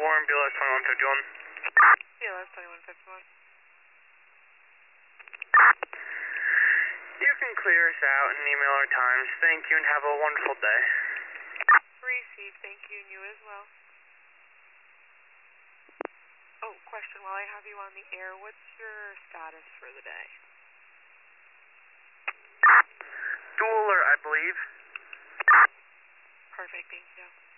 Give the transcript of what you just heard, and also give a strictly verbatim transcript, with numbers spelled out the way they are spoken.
four and B L S twenty-one fifty-one. B L S twenty-one fifty-one. You can clear us out and email our times. Thank you and have a wonderful day. Received. Thank you, and you as well. Oh, question while I have you on the air, what's your status for the day? Dual alert, I believe. Perfect, thank you.